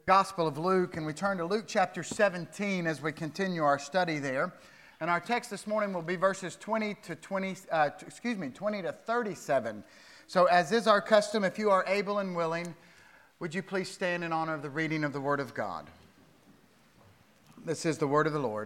Gospel of Luke, and we turn to Luke chapter 17 as we continue our study there. And our text this morning will be verses 20 to 37. So as is our custom, if you are able and willing, would you please stand in honor of the reading of the Word of God? This is the Word of the Lord.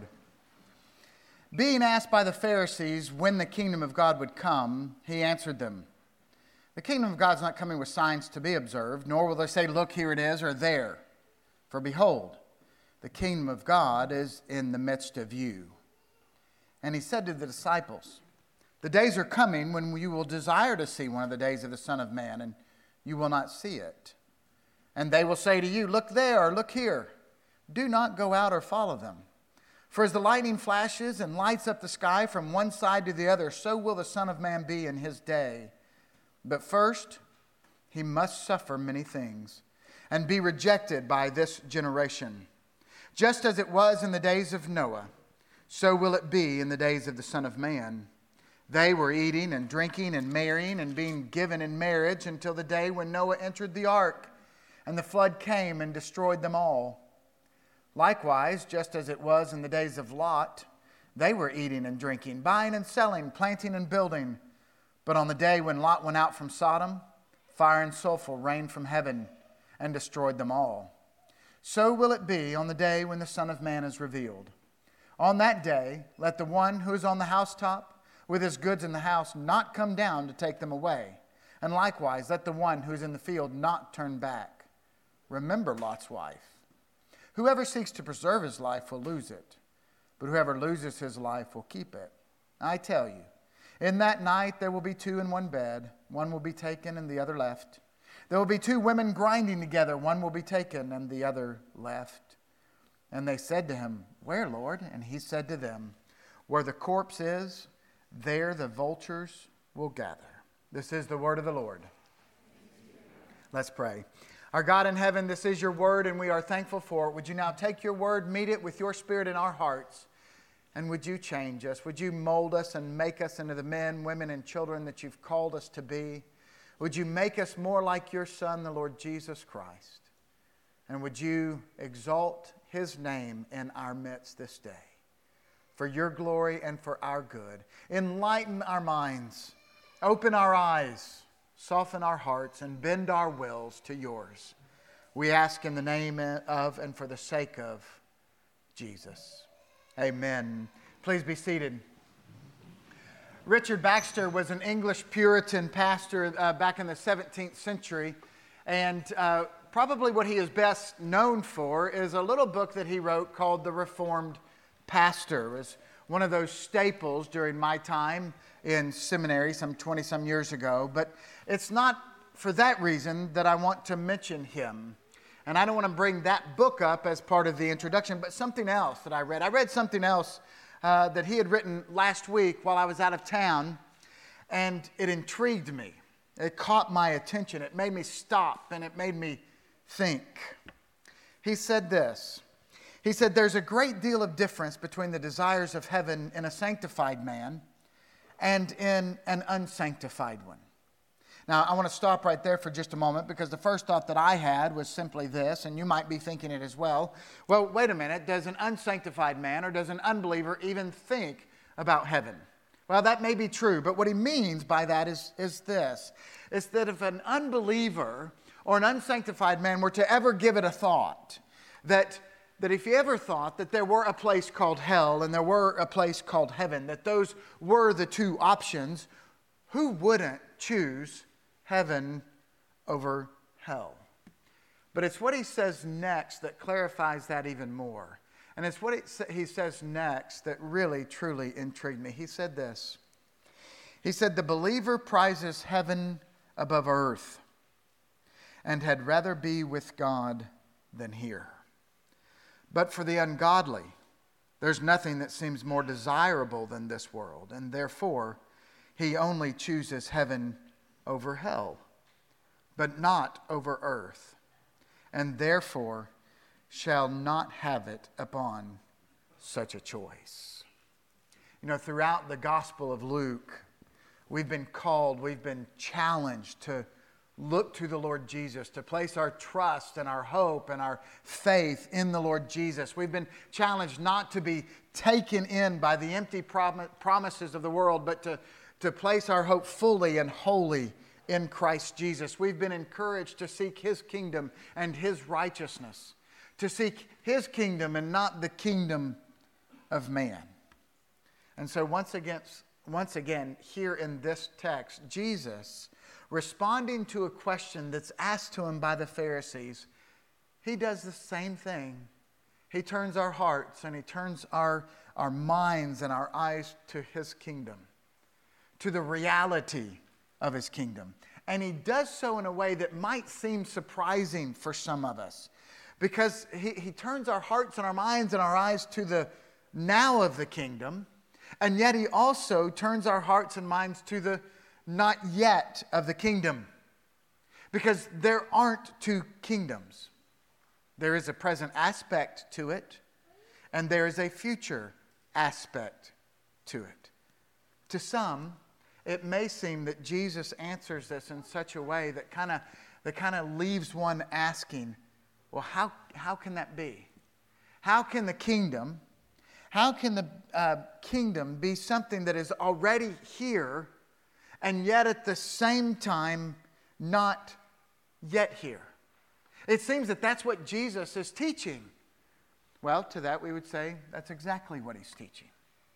Being asked by the Pharisees when the kingdom of God would come, he answered them, "The kingdom of God is not coming with signs to be observed, nor will they say, 'Look, here it is,' or 'there.' For behold, the kingdom of God is in the midst of you." And he said to the disciples, "The days are coming when you will desire to see one of the days of the Son of Man, and you will not see it. And they will say to you, 'Look there,' or 'Look here.' Do not go out or follow them. For as the lightning flashes and lights up the sky from one side to the other, so will the Son of Man be in his day. But first, he must suffer many things and be rejected by this generation. Just as it was in the days of Noah, so will it be in the days of the Son of Man. They were eating and drinking and marrying and being given in marriage until the day when Noah entered the ark, and the flood came and destroyed them all. Likewise, just as it was in the days of Lot, they were eating and drinking, buying and selling, planting and building. But on the day when Lot went out from Sodom, fire and sulfur rained from heaven and destroyed them all. So will it be on the day when the Son of Man is revealed. On that day, let the one who is on the housetop with his goods in the house not come down to take them away. And likewise, let the one who is in the field not turn back. Remember Lot's wife. Whoever seeks to preserve his life will lose it, but whoever loses his life will keep it. I tell you, in that night there will be two in one bed, one will be taken and the other left. There will be two women grinding together, one will be taken and the other left." And they said to him, "Where, Lord?" And he said to them, "Where the corpse is, there the vultures will gather." This is the word of the Lord. Let's pray. Our God in heaven, this is your word and we are thankful for it. Would you now take your word, meet it with your spirit in our hearts, and would you change us? Would you mold us and make us into the men, women, and children that you've called us to be? Would you make us more like your Son, the Lord Jesus Christ? And would you exalt his name in our midst this day? For your glory and for our good. Enlighten our minds. Open our eyes. Soften our hearts and bend our wills to yours. We ask in the name of and for the sake of Jesus. Amen. Please be seated. Richard Baxter was an English Puritan pastor back in the 17th century. And probably what he is best known for is a little book that he wrote called The Reformed Pastor. It was one of those staples during my time in seminary some 20-some years ago. But it's not for that reason that I want to mention him. And I don't want to bring that book up as part of the introduction, but something else that I read. I read something else that he had written last week while I was out of town, and it intrigued me. It caught my attention. It made me stop, and it made me think. He said this. He said, "There's a great deal of difference between the desires of heaven in a sanctified man and in an unsanctified one." Now, I want to stop right there for just a moment because the first thought that I had was simply this, and you might be thinking it as well. Well, wait a minute. Does an unsanctified man or does an unbeliever even think about heaven? Well, that may be true, but what he means by that is this. It's that if an unbeliever or an unsanctified man were to ever give it a thought, that if you ever thought that there were a place called hell and there were a place called heaven, that those were the two options, who wouldn't choose heaven over hell? But it's what he says next that clarifies that even more. And it's what he says next that really, truly intrigued me. He said this. He said, "The believer prizes heaven above earth and had rather be with God than here. But for the ungodly, there's nothing that seems more desirable than this world, and therefore he only chooses heaven over hell, but not over earth, and therefore shall not have it upon such a choice." You know, throughout the Gospel of Luke, we've been called, we've been challenged to look to the Lord Jesus, to place our trust and our hope and our faith in the Lord Jesus. We've been challenged not to be taken in by the empty promises of the world, but to place our hope fully and wholly in Christ Jesus. We've been encouraged to seek His kingdom and His righteousness, to seek His kingdom and not the kingdom of man. And so once again, here in this text, Jesus, responding to a question that's asked to Him by the Pharisees, He does the same thing. He turns our hearts and He turns our minds and our eyes to His kingdom, to the reality of His kingdom. And He does so in a way that might seem surprising for some of us, because He turns our hearts and our minds and our eyes to the now of the kingdom, and yet He also turns our hearts and minds to the not yet of the kingdom. Because there aren't two kingdoms. There is a present aspect to it, and there is a future aspect to it. To some, it may seem that Jesus answers this in such a way that kind of leaves one asking, well, how can that be? How can the kingdom be something that is already here and yet at the same time not yet here? It seems that that's what Jesus is teaching. Well, to that we would say that's exactly what He's teaching.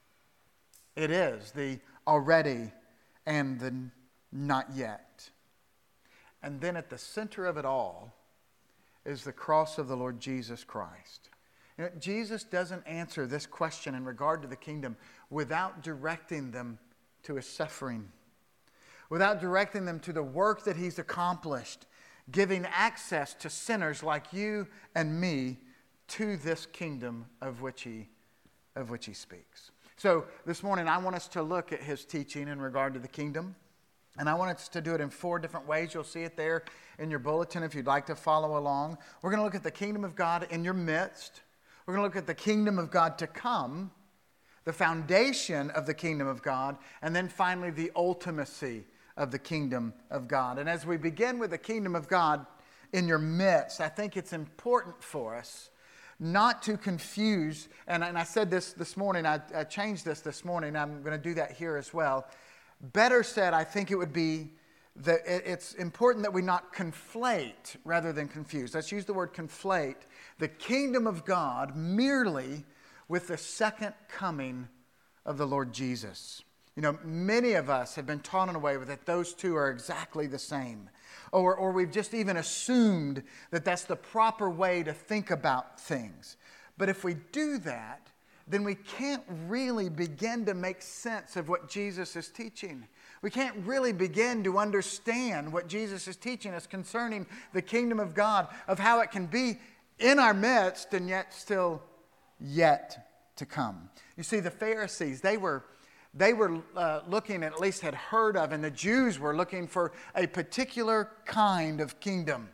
It is the already and the not yet. And then at the center of it all is the cross of the Lord Jesus Christ. You know, Jesus doesn't answer this question in regard to the kingdom without directing them to His suffering, without directing them to the work that He's accomplished, giving access to sinners like you and me to this kingdom of which He speaks. So this morning I want us to look at His teaching in regard to the kingdom. And I want us to do it in 4 different ways. You'll see it there in your bulletin if you'd like to follow along. We're going to look at the kingdom of God in your midst. We're going to look at the kingdom of God to come, the foundation of the kingdom of God, and then finally the ultimacy of the kingdom of God. And as we begin with the kingdom of God in your midst, I think it's important for us not to confuse, and I said this morning, I changed this morning, I'm going to do that here as well. Better said, I think it would be that it's important that we not conflate rather than confuse. Let's use the word conflate the kingdom of God merely with the second coming of the Lord Jesus. You know, many of us have been taught in a way that those two are exactly the same. Or we've just even assumed that that's the proper way to think about things. But if we do that, then we can't really begin to make sense of what Jesus is teaching. We can't really begin to understand what Jesus is teaching us concerning the kingdom of God, of how it can be in our midst and yet still yet to come. You see, the Pharisees, they were looking, at least had heard of, and the Jews were looking for a particular kind of kingdom.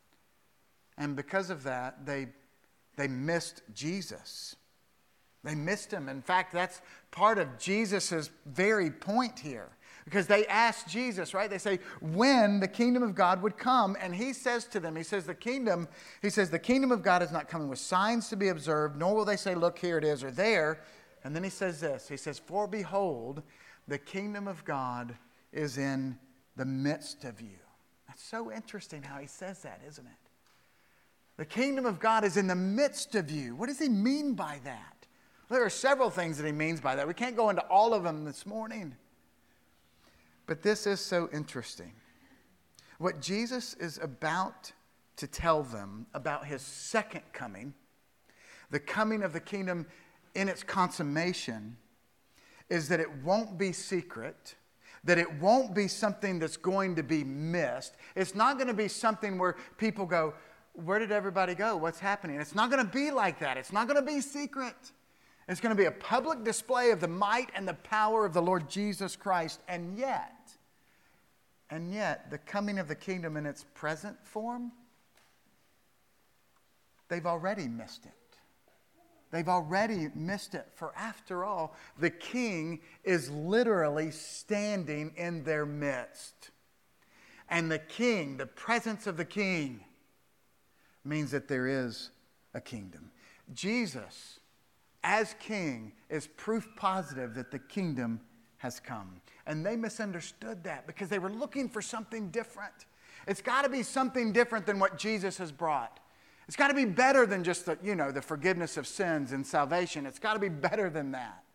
And because of that, they missed Jesus. They missed Him. In fact, that's part of Jesus' very point here. Because they asked Jesus, right? They say, when the kingdom of God would come. And He says to them, the kingdom of God is not coming with signs to be observed, nor will they say, look, here it is or there. And then He says this. He says, for behold, the kingdom of God is in the midst of you. That's so interesting how He says that, isn't it? The kingdom of God is in the midst of you. What does He mean by that? There are several things that He means by that. We can't go into all of them this morning. But this is so interesting. What Jesus is about to tell them about His second coming, the coming of the kingdom in its consummation, is that it won't be secret, that it won't be something that's going to be missed. It's not going to be something where people go, where did everybody go? What's happening? It's not going to be like that. It's not going to be secret. It's going to be a public display of the might and the power of the Lord Jesus Christ. And yet, the coming of the kingdom in its present form, they've already missed it. They've already missed it. For after all, the King is literally standing in their midst. And the king, the presence of the king, means that there is a kingdom. Jesus, as king, is proof positive that the kingdom has come. And they misunderstood that because they were looking for something different. It's got to be something different than what Jesus has brought. It's got to be better than just the forgiveness of sins and salvation. It's got to be better than that.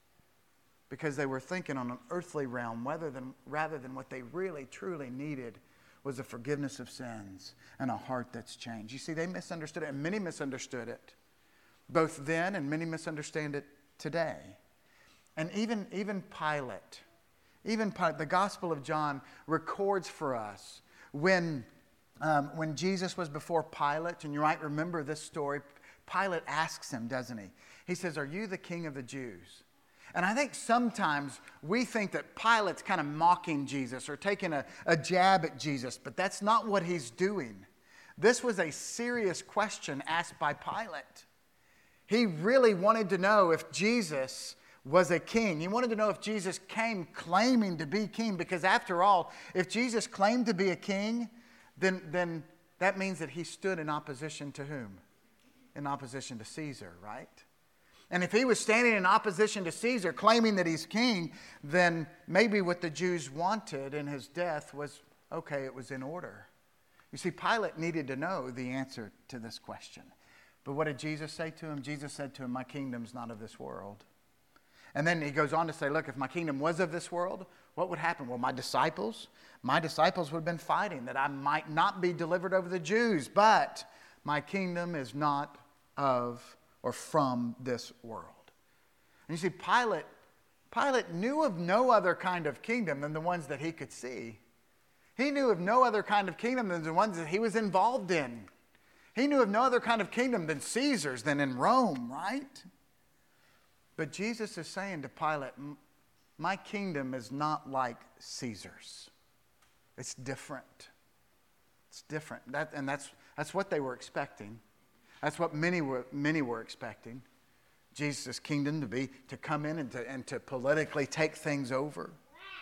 Because they were thinking on an earthly realm rather than what they really, truly needed was the forgiveness of sins and a heart that's changed. You see, they misunderstood it, and many misunderstood it. Both then, and many misunderstand it today. And even Pilate, the Gospel of John records for us when Jesus was before Pilate, and you might remember this story, Pilate asks him, doesn't he? He says, "Are you the king of the Jews?" And I think sometimes we think that Pilate's kind of mocking Jesus or taking a jab at Jesus, but that's not what he's doing. This was a serious question asked by Pilate. He really wanted to know if Jesus was a king. He wanted to know if Jesus came claiming to be king, because after all, if Jesus claimed to be a king, then that means that he stood in opposition to whom? In opposition to Caesar, right? And if he was standing in opposition to Caesar, claiming that he's king, then maybe what the Jews wanted in his death was, okay, it was in order. You see, Pilate needed to know the answer to this question. But what did Jesus say to him? Jesus said to him, "My kingdom's not of this world." And then he goes on to say, look, if my kingdom was of this world, what would happen? Well, my disciples would have been fighting that I might not be delivered over the Jews. But my kingdom is not of or from this world. And you see, Pilate knew of no other kind of kingdom than the ones that he could see. He knew of no other kind of kingdom than the ones that he was involved in. He knew of no other kind of kingdom than Caesar's, than in Rome, right? But Jesus is saying to Pilate, my kingdom is not like Caesar's. It's different. It's different. That's what they were expecting. That's what many were expecting. Jesus' kingdom to come in and to politically take things over.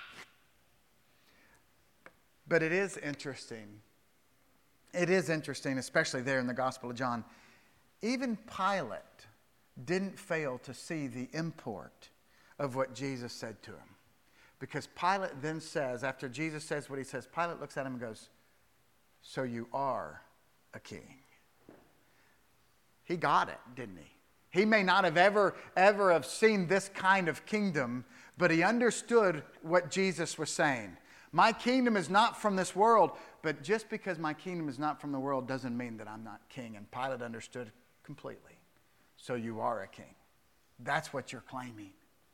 But it is interesting. It is interesting, especially there in the Gospel of John. Even Pilate didn't fail to see the import of what Jesus said to him. Because Pilate then says, after Jesus says what he says, Pilate looks at him and goes, "So you are a king." He got it, didn't he? He may not have ever have seen this kind of kingdom, but he understood what Jesus was saying. My kingdom is not from this world, but just because my kingdom is not from the world doesn't mean that I'm not king. And Pilate understood completely. So you are a king. That's what you're claiming.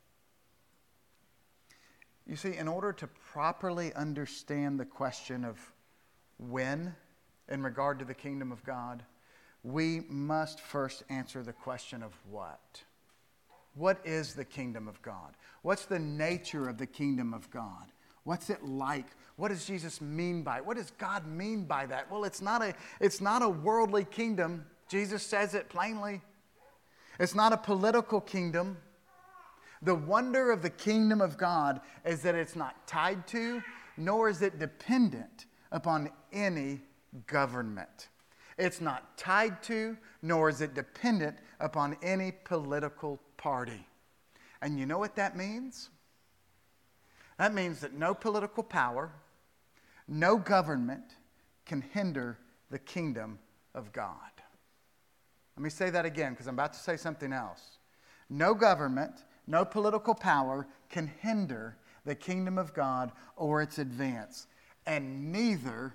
You see, in order to properly understand the question of when in regard to the kingdom of God, we must first answer the question of what. What is the kingdom of God? What's the nature of the kingdom of God? What's it like? What does Jesus mean by it? What does God mean by that? Well, it's not a worldly kingdom. Jesus says it plainly. It's not a political kingdom. The wonder of the kingdom of God is that it's not tied to, nor is it dependent upon any government. It's not tied to, nor is it dependent upon any political party. And you know what that means? That means that no political power, no government can hinder the kingdom of God. Let me say that again, because I'm about to say something else. No government, no political power can hinder the kingdom of God or its advance. And neither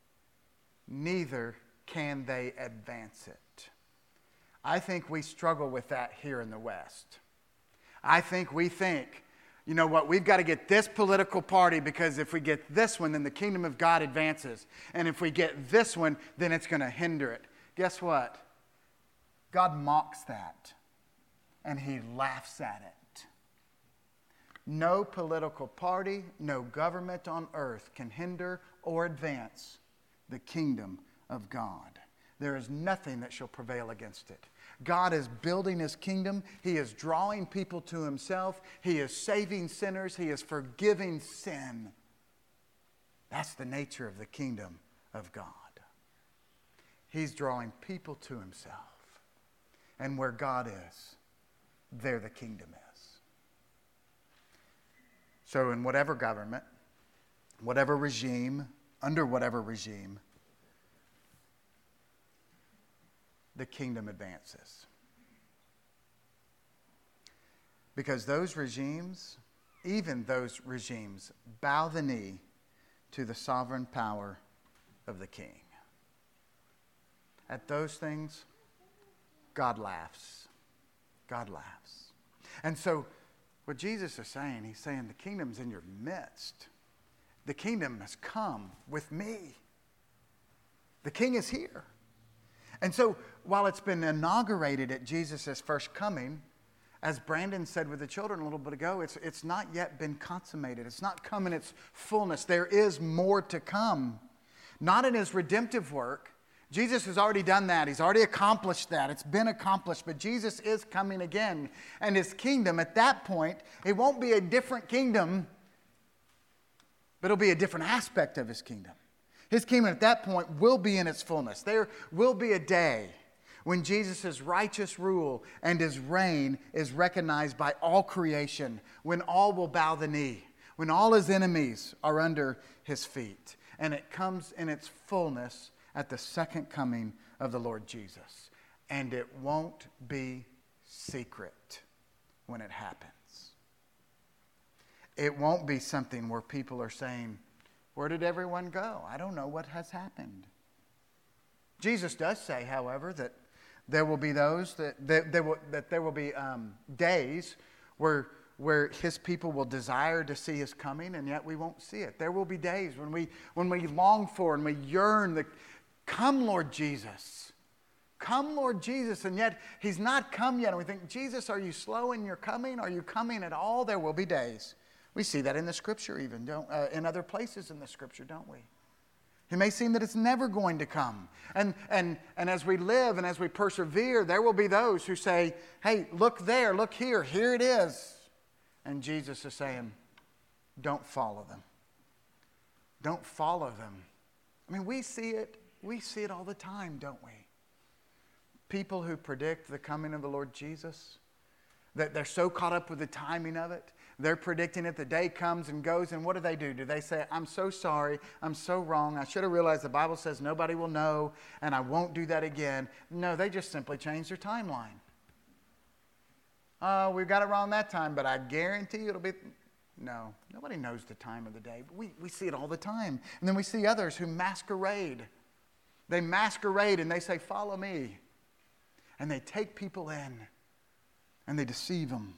can they advance it. I think we struggle with that here in the West. I think we think, you know what, we've got to get this political party because if we get this one, then the kingdom of God advances. And if we get this one, then it's going to hinder it. Guess what? God mocks that, and he laughs at it. No political party, no government on earth can hinder or advance the kingdom of God. There is nothing that shall prevail against it. God is building his kingdom. He is drawing people to himself. He is saving sinners. He is forgiving sin. That's the nature of the kingdom of God. He's drawing people to himself. And where God is, there the kingdom is. So in whatever government, whatever regime, under whatever regime, the kingdom advances. Because those regimes, even those regimes, bow the knee to the sovereign power of the king. At those things, God laughs. God laughs. And so, what Jesus is saying, he's saying the kingdom's in your midst. The kingdom has come with me. The king is here. And so, while it's been inaugurated at Jesus' first coming, as Brandon said with the children a little bit ago, it's not yet been consummated. It's not come in its fullness. There is more to come. Not in his redemptive work. Jesus has already done that. He's already accomplished that. It's been accomplished. But Jesus is coming again. And his kingdom, at that point, it won't be a different kingdom, but it'll be a different aspect of his kingdom. His kingdom at that point will be in its fullness. There will be a day when Jesus' righteous rule and his reign is recognized by all creation, when all will bow the knee, when all his enemies are under his feet. And it comes in its fullness at the second coming of the Lord Jesus. And it won't be secret when it happens. It won't be something where people are saying, where did everyone go? I don't know what has happened. Jesus does say, however, that there will be those that there will be days where his people will desire to see his coming, and yet we won't see it. There will be days when we long for and we yearn, come Lord Jesus. Come Lord Jesus, and yet he's not come yet. And we think, Jesus, are you slow in your coming? Are you coming at all? There will be days. We see that in the Scripture even, in other places in the Scripture, don't we? It may seem that it's never going to come. And as we live and as we persevere, there will be those who say, hey, look there, look here, here it is. And Jesus is saying, don't follow them. Don't follow them. I mean, we see it all the time, don't we? People who predict the coming of the Lord Jesus, that they're so caught up with the timing of it. They're predicting it. The day comes and goes, and what do? Do they say, I'm so sorry, I'm so wrong, I should have realized the Bible says nobody will know, and I won't do that again? No, they just simply change their timeline. Oh, we got it wrong that time, but I guarantee you it'll be... No, nobody knows the time of the day. But we see it all the time. And then we see others who masquerade. They masquerade and they say, follow me. And they take people in, and they deceive them.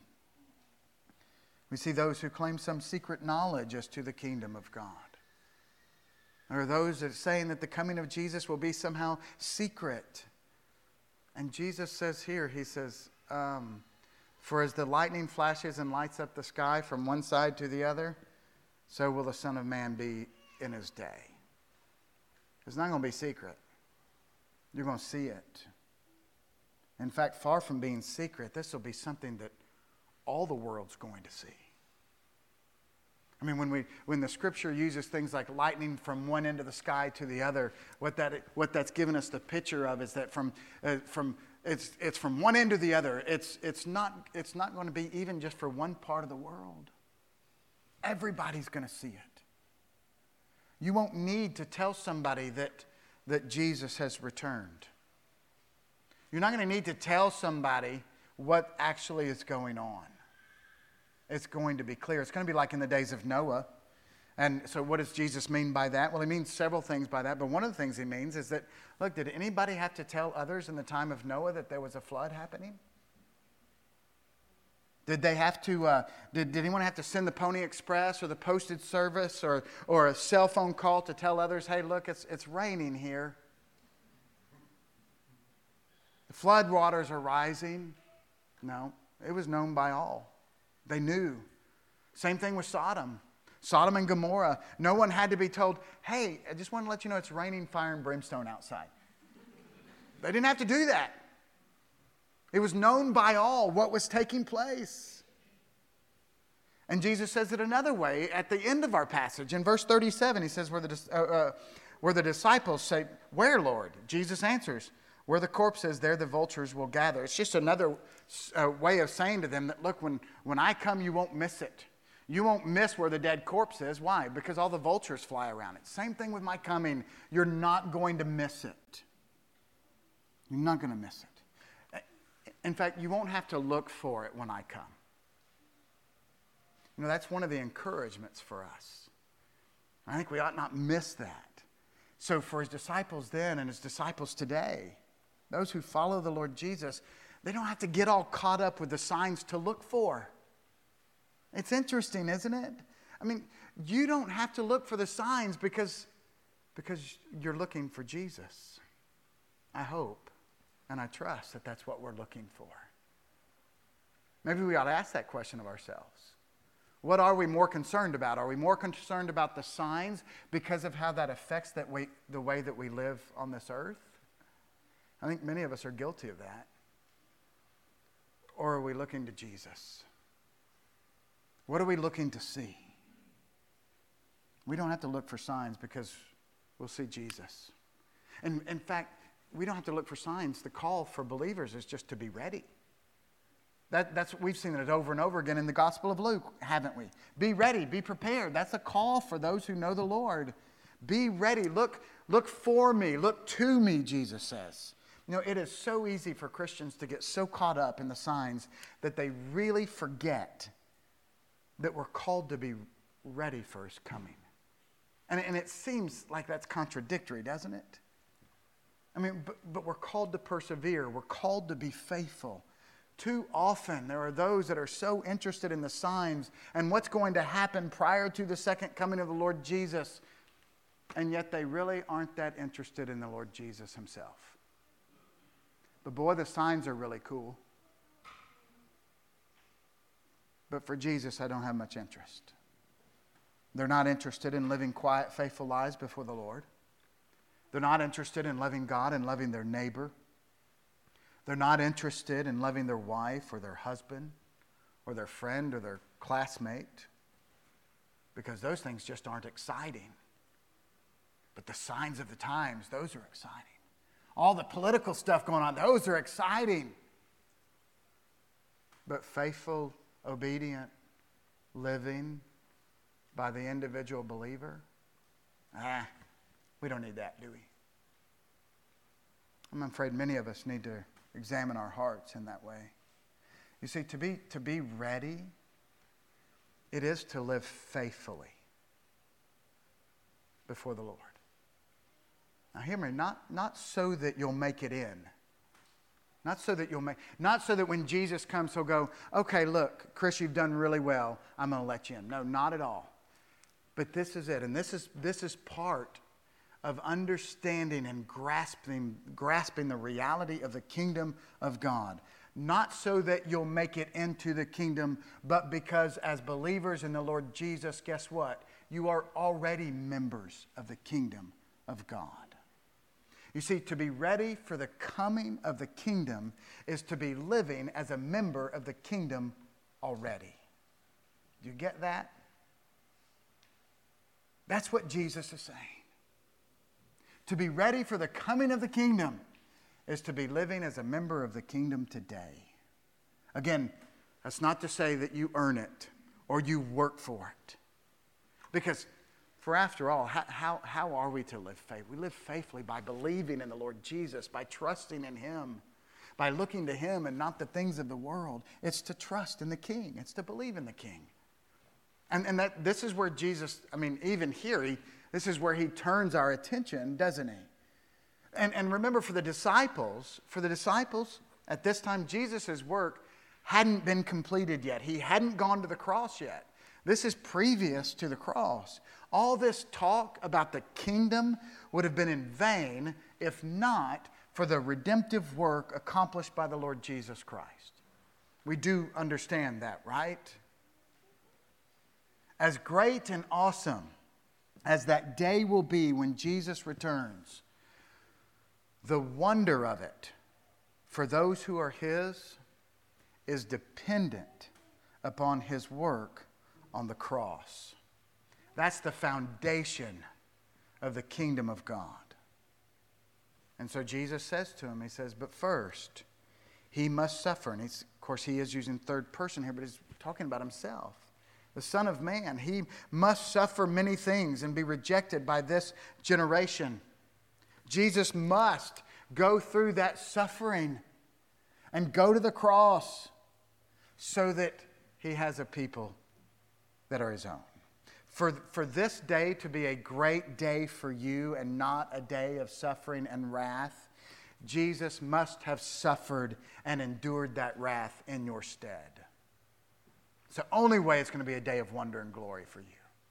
We see those who claim some secret knowledge as to the kingdom of God. There are those that are saying that the coming of Jesus will be somehow secret. And Jesus says here, he says, for as the lightning flashes and lights up the sky from one side to the other, so will the Son of Man be in his day. It's not going to be secret. You're going to see it. In fact, far from being secret, this will be something that all the world's going to see. I mean, when the Scripture uses things like lightning from one end of the sky to the other, what that's given us the picture of is that it's from one end to the other. It's not going to be even just for one part of the world. Everybody's going to see it. You won't need to tell somebody that Jesus has returned. You're not going to need to tell somebody what actually is going on. It's going to be clear. It's going to be like in the days of Noah. And so what does Jesus mean by that? Well, he means several things by that. But one of the things he means is that, look, did anybody have to tell others in the time of Noah that there was a flood happening? Did they have to, did anyone have to send the Pony Express or the postage service or a cell phone call to tell others, hey, look, it's raining here. The flood waters are rising. No, it was known by all. They knew. Same thing with Sodom. Sodom and Gomorrah. No one had to be told, hey, I just want to let you know it's raining fire and brimstone outside. They didn't have to do that. It was known by all what was taking place. And Jesus says it another way at the end of our passage. In verse 37, he says, where the disciples say, "Where, Lord?" Jesus answers, "Where the corpse is, there the vultures will gather." It's just another way of saying to them that, look, when I come, you won't miss it. You won't miss where the dead corpse is. Why? Because all the vultures fly around it. Same thing with my coming. You're not going to miss it. You're not going to miss it. In fact, you won't have to look for it when I come. You know, that's one of the encouragements for us. I think we ought not miss that. So for his disciples then and his disciples today, those who follow the Lord Jesus, they don't have to get all caught up with the signs to look for. It's interesting, isn't it? I mean, you don't have to look for the signs because you're looking for Jesus. I hope and I trust that that's what we're looking for. Maybe we ought to ask that question of ourselves. What are we more concerned about? Are we more concerned about the signs because of how that affects the way that we live on this earth? I think many of us are guilty of that. Or are we looking to Jesus? What are we looking to see? We don't have to look for signs because we'll see Jesus. And in fact, we don't have to look for signs. The call for believers is just to be ready. We've seen it over and over again in the Gospel of Luke, haven't we? Be ready, be prepared. That's a call for those who know the Lord. Be ready. Look for me. Look to me, Jesus says. You know, it is so easy for Christians to get so caught up in the signs that they really forget that we're called to be ready for his coming. And it seems like that's contradictory, doesn't it? I mean, but we're called to persevere. We're called to be faithful. Too often, there are those that are so interested in the signs and what's going to happen prior to the second coming of the Lord Jesus, and yet they really aren't that interested in the Lord Jesus himself. But boy, the signs are really cool. But for Jesus, I don't have much interest. They're not interested in living quiet, faithful lives before the Lord. They're not interested in loving God and loving their neighbor. They're not interested in loving their wife or their husband or their friend or their classmate because those things just aren't exciting. But the signs of the times, those are exciting. All the political stuff going on, those are exciting. But faithful, obedient living by the individual believer, we don't need that, do we? I'm afraid many of us need to examine our hearts in that way. You see, to be ready, it is to live faithfully before the Lord. Now hear me, not so that you'll make it in. Not so that when Jesus comes, he'll go, "Okay, look, Chris, you've done really well. I'm going to let you in." No, not at all. But this is it. And this is part of understanding and grasping the reality of the kingdom of God. Not so that you'll make it into the kingdom, but because as believers in the Lord Jesus, guess what? You are already members of the kingdom of God. You see, to be ready for the coming of the kingdom is to be living as a member of the kingdom already. Do you get that? That's what Jesus is saying. To be ready for the coming of the kingdom is to be living as a member of the kingdom today. Again, that's not to say that you earn it or you work for it. Because for after all, how are we to live faith? We live faithfully by believing in the Lord Jesus, by trusting in him, by looking to him and not the things of the world. It's to trust in the King. It's to believe in the King. And this is where Jesus, even here, this is where he turns our attention, doesn't he? And remember, for the disciples, at this time, Jesus' work hadn't been completed yet. He hadn't gone to the cross yet. This is previous to the cross. All this talk about the kingdom would have been in vain if not for the redemptive work accomplished by the Lord Jesus Christ. We do understand that, right? As great and awesome as that day will be when Jesus returns, the wonder of it for those who are his is dependent upon his work on the cross. That's the foundation of the kingdom of God. And so Jesus says to him, he says, but first, he must suffer. And of course, he is using third person here, but he's talking about himself. The Son of Man, he must suffer many things and be rejected by this generation. Jesus must go through that suffering and go to the cross so that he has a people that are his own. For this day to be a great day for you and not a day of suffering and wrath, Jesus must have suffered and endured that wrath in your stead. It's the only way it's going to be a day of wonder and glory for you.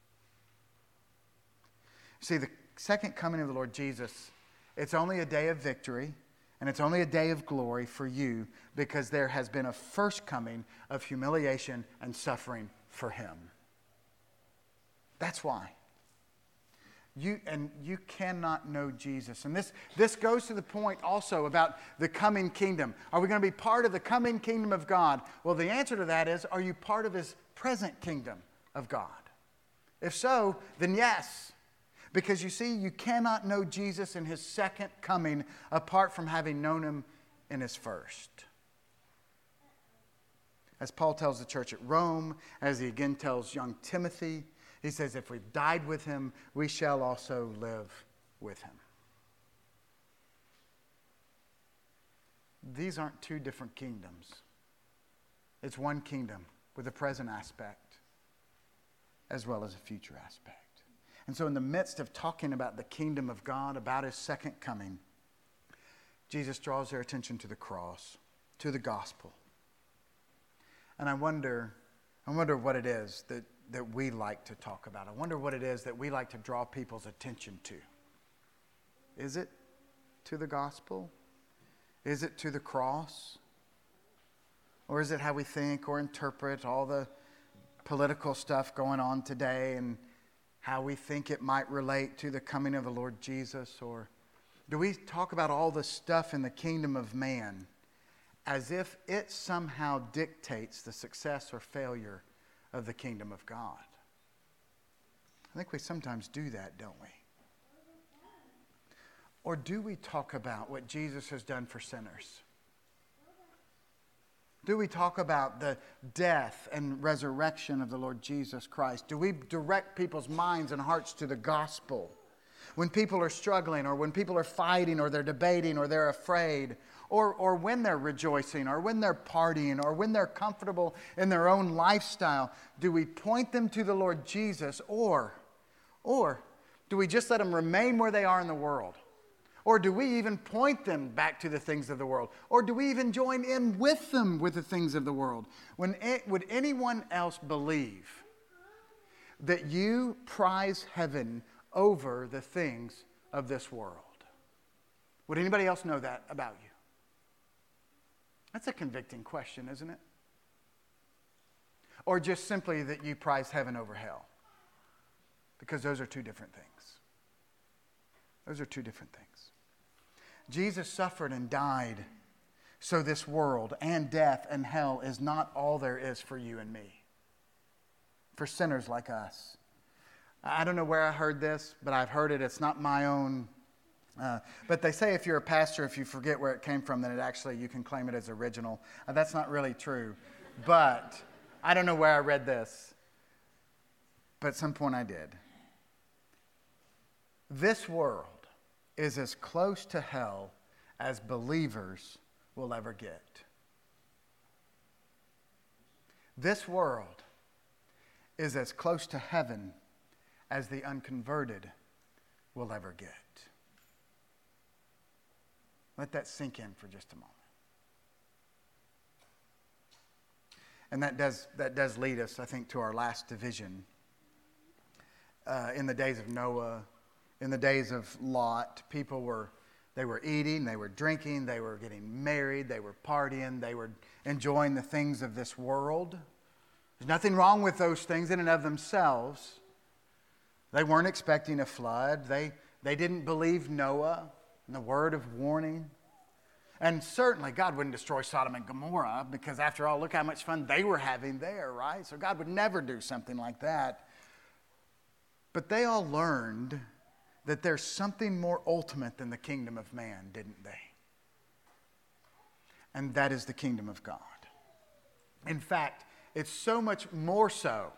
See, the second coming of the Lord Jesus, it's only a day of victory and it's only a day of glory for you because there has been a first coming of humiliation and suffering for him. That's why. You cannot know Jesus. And this goes to the point also about the coming kingdom. Are we going to be part of the coming kingdom of God? Well, the answer to that is, are you part of his present kingdom of God? If so, then yes. Because you see, you cannot know Jesus in his second coming apart from having known him in his first. As Paul tells the church at Rome, as he again tells young Timothy, he says, if we've died with him, we shall also live with him. These aren't two different kingdoms. It's one kingdom with a present aspect as well as a future aspect. And so in the midst of talking about the kingdom of God, about his second coming, Jesus draws their attention to the cross, to the gospel. And I wonder what it is that we like to talk about. I wonder what it is that we like to draw people's attention to. Is it to the gospel? Is it to the cross? Or is it how we think or interpret all the political stuff going on today and how we think it might relate to the coming of the Lord Jesus? Or do we talk about all the stuff in the kingdom of man as if it somehow dictates the success or failure of the kingdom of God? I think we sometimes do that, don't we? Or do we talk about what Jesus has done for sinners? Do we talk about the death and resurrection of the Lord Jesus Christ? Do we direct people's minds and hearts to the gospel? When people are struggling, or when people are fighting, or they're debating, or they're afraid, or when they're rejoicing, or when they're partying, or when they're comfortable in their own lifestyle, do we point them to the Lord Jesus, or do we just let them remain where they are in the world? Or do we even point them back to the things of the world? Or do we even join in with them with the things of the world? Would anyone else believe that you prize heaven over the things of this world? Would anybody else know that about you? That's a convicting question, isn't it? Or just simply that you prize heaven over hell? Because those are two different things. Those are two different things. Jesus suffered and died so this world and death and hell is not all there is for you and me. For sinners like us. I don't know where I heard this, but I've heard it. It's not my own. But they say if you're a pastor, if you forget where it came from, then you can claim it as original. That's not really true. But I don't know where I read this. But at some point I did. This world is as close to hell as believers will ever get. This world is as close to heaven as the unconverted will ever get. Let that sink in for just a moment. And that does lead us, I think, to our last division. In the days of Noah, in the days of Lot, people were eating, they were drinking, they were getting married, they were partying, they were enjoying the things of this world. There's nothing wrong with those things in and of themselves. They weren't expecting a flood. They didn't believe Noah and the word of warning. And certainly God wouldn't destroy Sodom and Gomorrah because after all, look how much fun they were having there, right? So God would never do something like that. But they all learned that there's something more ultimate than the kingdom of man, didn't they? And that is the kingdom of God. In fact, it's so much more so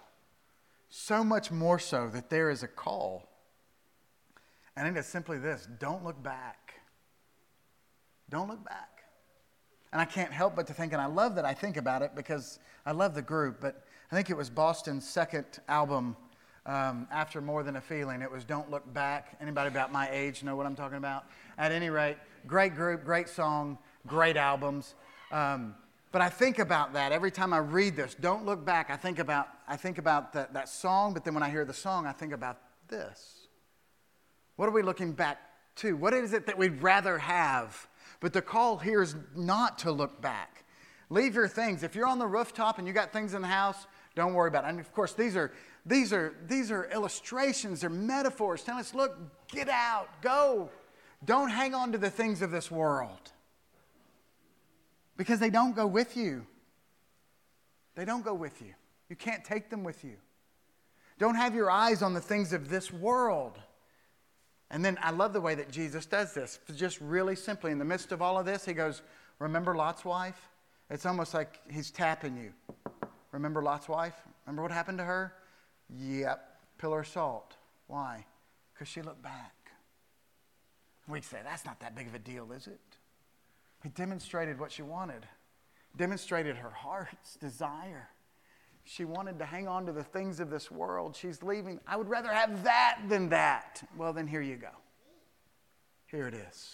that there is a call. And it is simply this: don't look back. Don't look back. And I can't help but to think, and I love that I think about it because I love the group, but I think it was Boston's second album, after More Than a Feeling. It was Don't Look Back. Anybody about my age know what I'm talking about? At any rate, great group, great song, great albums. But I think about that every time I read this. Don't look back. I think about that song, but then when I hear the song, I think about this. What are we looking back to? What is it that we'd rather have? But the call here is not to look back. Leave your things. If you're on the rooftop and you got things in the house, don't worry about it. And of course, these are illustrations, they're metaphors telling us, look, get out, go. Don't hang on to the things of this world. Because they don't go with you. They don't go with you. You can't take them with you. Don't have your eyes on the things of this world. And then I love the way that Jesus does this. Just really simply, in the midst of all of this, he goes, remember Lot's wife? It's almost like he's tapping you. Remember Lot's wife? Remember what happened to her? Yep, pillar of salt. Why? Because she looked back. We'd say, that's not that big of a deal, is it? He demonstrated what she wanted. Demonstrated her heart's desire. She wanted to hang on to the things of this world. She's leaving. I would rather have that than that. Well, then here you go. Here it is.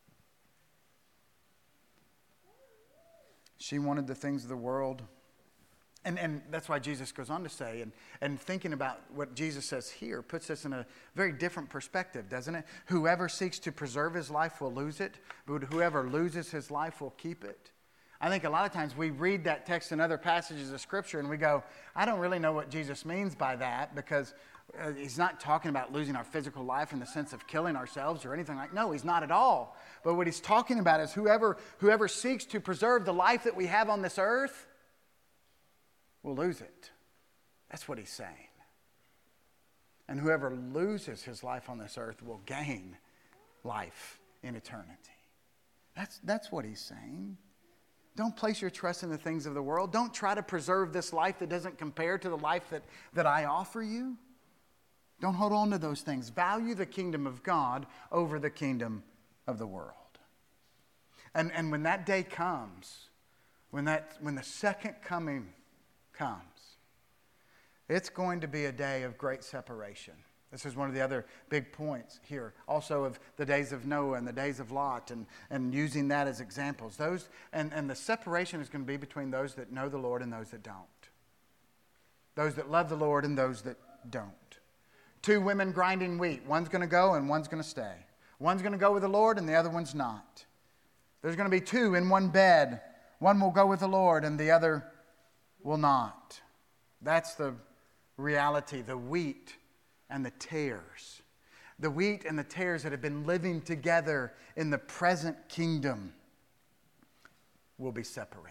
She wanted the things of the world. And that's why Jesus goes on to say, and thinking about what Jesus says here puts us in a very different perspective, doesn't it? Whoever seeks to preserve his life will lose it, but whoever loses his life will keep it. I think a lot of times we read that text in other passages of Scripture and we go, I don't really know what Jesus means by that, because he's not talking about losing our physical life in the sense of killing ourselves or anything like that. No, he's not at all. But what he's talking about is whoever seeks to preserve the life that we have on this earth will lose it. That's what he's saying. And whoever loses his life on this earth will gain life in eternity. That's what he's saying. Don't place your trust in the things of the world. Don't try to preserve this life that doesn't compare to the life that I offer you. Don't hold on to those things. Value the kingdom of God over the kingdom of the world. And when that day comes, when the second coming comes, it's going to be a day of great separation. This is one of the other big points here, also of the days of Noah and the days of Lot, and using that as examples. Those and the separation is going to be between those that know the Lord and those that don't. Those that love the Lord and those that don't. Two women grinding wheat. One's going to go and one's going to stay. One's going to go with the Lord and the other one's not. There's going to be two in one bed. One will go with the Lord and the other will not. That's the reality, the wheat and the tares. The wheat and the tares that have been living together in the present kingdom will be separated.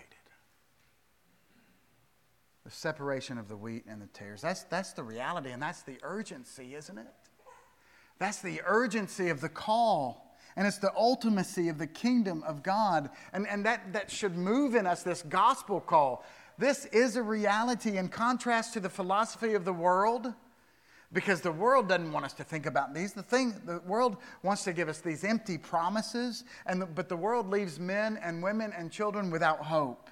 The separation of the wheat and the tares. That's the reality, and that's the urgency, isn't it? That's the urgency of the call. And it's the ultimacy of the kingdom of God. And that should move in us, this gospel call. This is a reality in contrast to the philosophy of the world, because the world doesn't want us to think about these. The world wants to give us these empty promises, but the world leaves men and women and children without hope.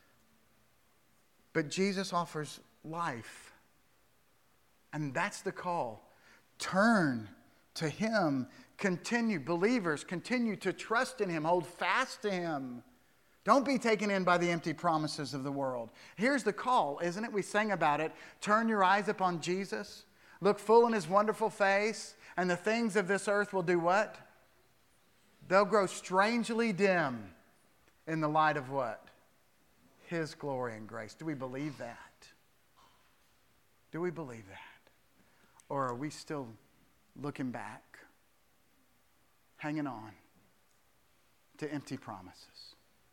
But Jesus offers life. And that's the call. Turn to Him. Believers, continue to trust in Him. Hold fast to Him. Don't be taken in by the empty promises of the world. Here's the call, isn't it? We sang about it. Turn your eyes upon Jesus. Look full in His wonderful face. And the things of this earth will do what? They'll grow strangely dim in the light of what? His glory and grace. Do we believe that? Do we believe that? Or are we still looking back, hanging on, to empty promises.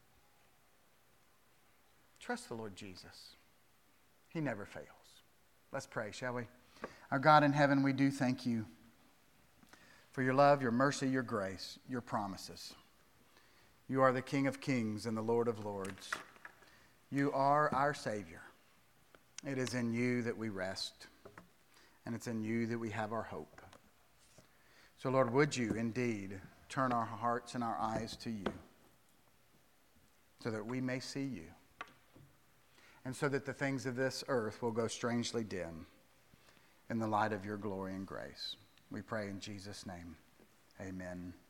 Trust the Lord Jesus. He never fails. Let's pray, shall we? Our God in heaven, we do thank you for your love, your mercy, your grace, your promises. You are the King of kings and the Lord of lords. You are our Savior. It is in you that we rest, and it's in you that we have our hope. So, Lord, would you indeed turn our hearts and our eyes to you so that we may see you, and so that the things of this earth will go strangely dim in the light of your glory and grace. We pray in Jesus' name. Amen.